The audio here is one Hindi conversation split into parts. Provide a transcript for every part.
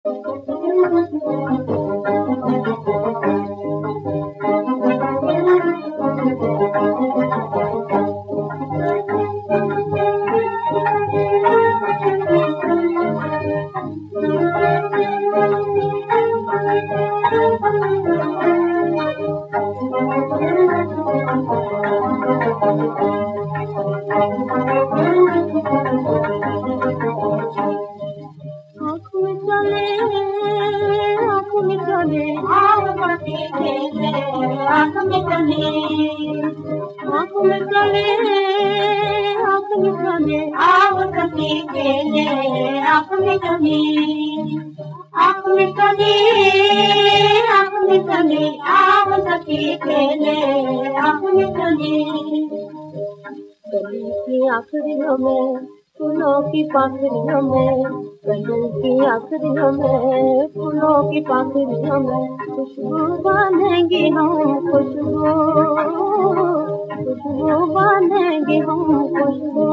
आखिरियों में फूलों की पाखरियों में, गलियों की आखिरियों में फूलों की पाखरियों में खुशबू बांधेंगे हम खुशबू, खुशबू बांधेंगे हम खुशबू।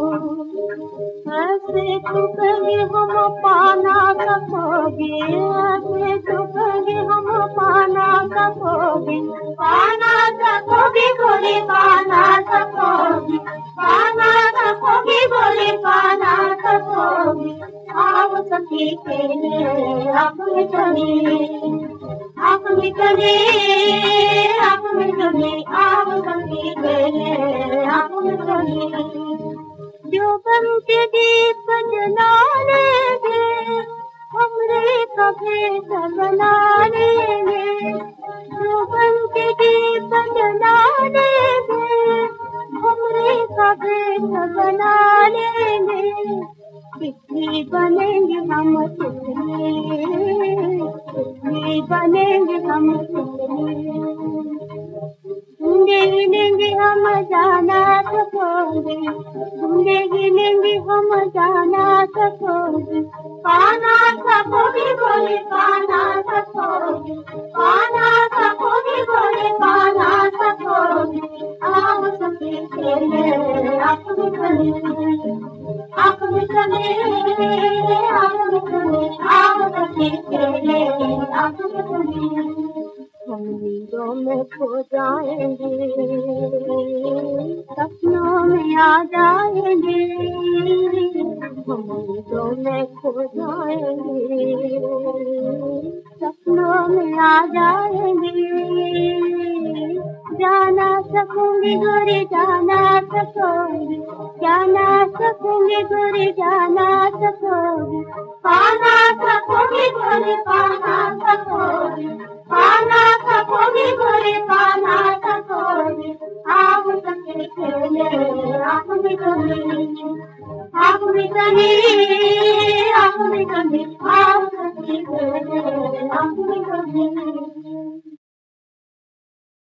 ऐसे चुपेंगे हम पाना सकोगे, ऐसे चुपेंगे हम पाना सकोगे, पाना सकोगे गोरी पाना सकोगे, पाना सकोगे गोरी पाना सकोगे। आओ सखी खेले आप में चले, आप में चले, आप में चले, आओ सखी खेले आप में चले। जो बन के दीप जला लेंगे हमरे कभी बना लेंगे, जो बन के दीप जला लेंगे हमरे कभी बना लेंगे। तितली बनेंगे हम तितली, तितली बनेंगे हम तितली। ढूंढे गिनेंगे हम जाना सकोगे, ढूंढे गिनेंगे हम जाना सकोगे, पाना सकोगे गोरे पाना सकोगे, पाना सकोगे गोरे पाना सकोगे। आओ सखी खेले आप में चले, आप में चले, आप में चले, आओ सखी खेले आप में चले। हम नींदों में खो जाएंगे, सपनों में आ जाएंगे, हम नींदों में खो जाएंगे, सपनों में आ जाएंगे। जाना सकूंगी गोरी जाना सकूंगी, जाना सकूंगी गोरी जाना सकूंगी, पाना सकूंगी गोरी पाना सकूंगी, पाना सकोगे गोरे पाना सकोगे। आप सके खेले आप में चले, आप में चले, आप में चले, आप सके खेले आप में चले।